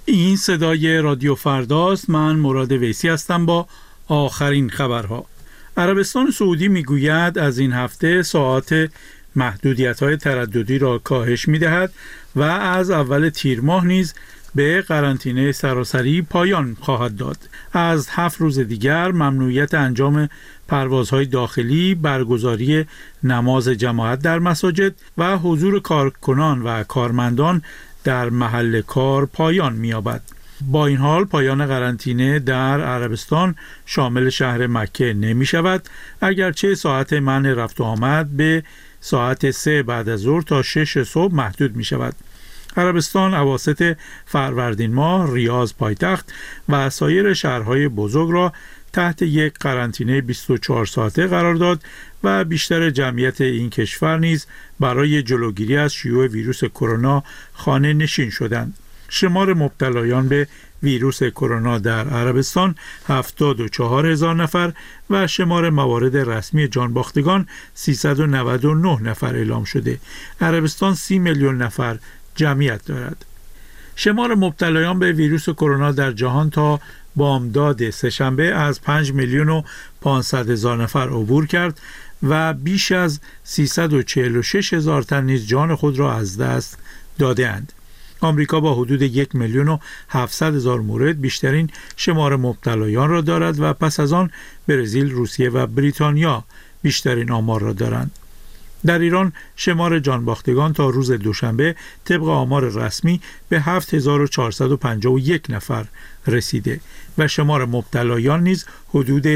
این صدای رادیو فرداست. من مراد ویسی هستم با آخرین خبرها. عربستان سعودی میگوید از این هفته ساعات محدودیت‌های ترددی را کاهش می‌دهد و از اول تیر ماه نیز به قرنطینه سراسری پایان خواهد داد. از 7 روز دیگر ممنوعیت انجام پروازهای داخلی، برگزاری نماز جماعت در مساجد و حضور کارکنان و کارمندان در محل کار پایان می‌یابد. با این حال پایان قرنطینه در عربستان شامل شهر مکه نمی شود، اگرچه ساعت منع رفت و آمد به ساعت 3 بعد از ظهر تا 6 صبح محدود می شود. عربستان اواسط فروردین ماه ریاض پایتخت و سایر شهرهای بزرگ را تحت یک قرنطینه 24 ساعته قرار داد و بیشتر جمعیت این کشور نیز برای جلوگیری از شیوع ویروس کرونا خانه نشین شدند. شمار مبتلایان به ویروس کرونا در عربستان 74,000 نفر و شمار موارد رسمی جانباختگان 399 نفر اعلام شده. عربستان 30 میلیون نفر جمعیت دارد. شمار مبتلایان به ویروس کرونا در جهان تا بامداد سه‌شنبه از 5,500,000 نفر عبور کرد و بیش از 346,000 تن نیز جان خود را از دست داده‌اند. آمریکا با حدود 1,700,000 مورد بیشترین شمار مبتلایان را دارد و پس از آن برزیل، روسیه و بریتانیا بیشترین آمار را دارند. در ایران شمار جانباختگان تا روز دوشنبه طبق آمار رسمی به 7,451 نفر رسیده و شمار مبتلایان نیز حدود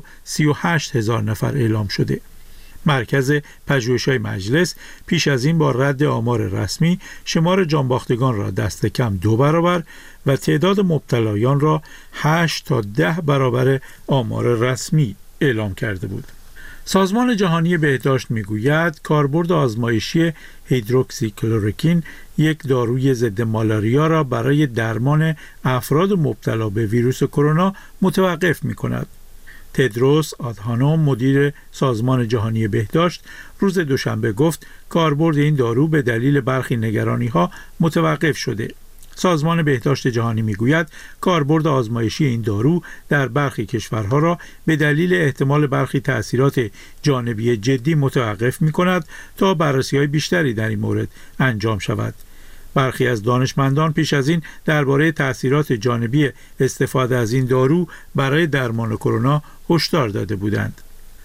138,000 نفر اعلام شده. مرکز پژوهش‌های مجلس پیش از این با رد آمار رسمی شمار جانباختگان را دست کم 2 برابر و تعداد مبتلایان را 8 تا 10 برابر آمار رسمی اعلام کرده بود. سازمان جهانی بهداشت میگوید کاربرد آزمایشی هیدروکسیکلoroquine، یک داروی ضد مالاریا، را برای درمان افراد مبتلا به ویروس کرونا متوقف می‌کند. تدروس آدهانوم، مدیر سازمان جهانی بهداشت، روز دوشنبه گفت کاربرد این دارو به دلیل برخی نگرانی‌ها متوقف شده. سازمان بهداشت جهانی میگوید کاربرد آزمایشی این دارو در برخی کشورها را به دلیل احتمال برخی تأثیرات جانبی جدی متوقف می‌کند تا بررسی‌های بیشتری در این مورد انجام شود. برخی از دانشمندان پیش از این درباره تأثیرات جانبی استفاده از این دارو برای درمان کرونا هشدار داده بودند.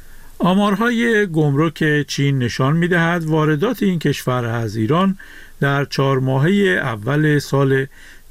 آمارهای گمرک چین نشان می‌دهد واردات این کشور از ایران در 4 ماهه اول سال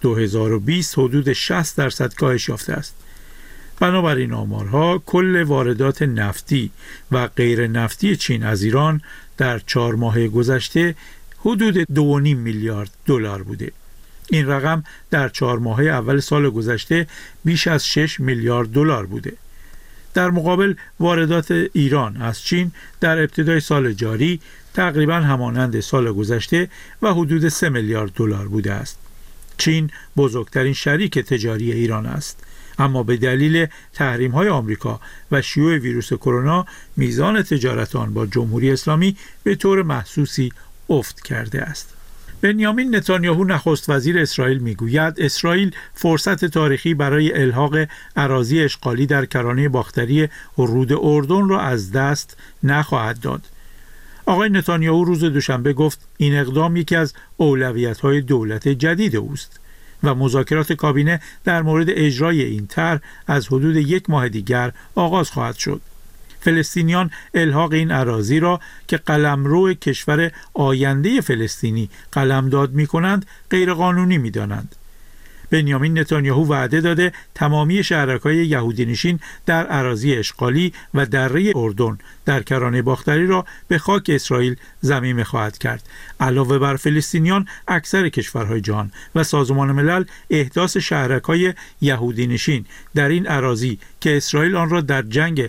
2020 حدود 60% کاهش یافته است. بنابراین آمارها کل واردات نفتی و غیر نفتی چین از ایران در 4 ماه گذشته حدود 2.5 میلیارد دلار بوده. این رقم در 4 ماهه اول سال گذشته بیش از 6 میلیارد دلار بوده. در مقابل واردات ایران از چین در ابتدای سال جاری تقریباً همانند سال گذشته و حدود 3 میلیارد دلار بوده است. چین بزرگترین شریک تجاری ایران است، اما به دلیل تحریم‌های آمریکا و شیوع ویروس کرونا میزان تجارت آن با جمهوری اسلامی به طور محسوسی افت کرده است. بنیامین نتانیاهو نخست وزیر اسرائیل میگوید اسرائیل فرصت تاریخی برای الحاق اراضی اشغالی در کرانه باختری رود اردن را از دست نخواهد داد. آقای نتانیاهو روز دوشنبه گفت این اقدام یکی از اولویت‌های دولت جدید اوست و مذاکرات کابینه در مورد اجرای این طرح از حدود 1 ماه دیگر آغاز خواهد شد. فلسطینیان الحاق این اراضی را که قلمرو کشور آینده فلسطینی قلمداد می‌کنند غیرقانونی می‌دانند. بنیامین نتانیاهو وعده داده تمامی شهرک‌های یهودی نشین در اراضی اشغالی و دره اردن در کرانه باختری را به خاک اسرائیل ضمیمه خواهد کرد. علاوه بر فلسطینیان، اکثر کشورهای جهان و سازمان ملل احداث شهرک‌های یهودی نشین در این اراضی که اسرائیل آن را در جنگ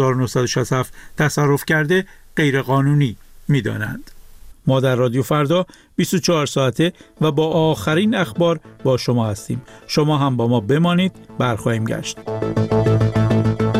1967 تصرف کرده غیرقانونی می‌دانند. ما در رادیو فردا 24 ساعته و با آخرین اخبار با شما هستیم. شما هم با ما بمانید، برخواهیم گشت.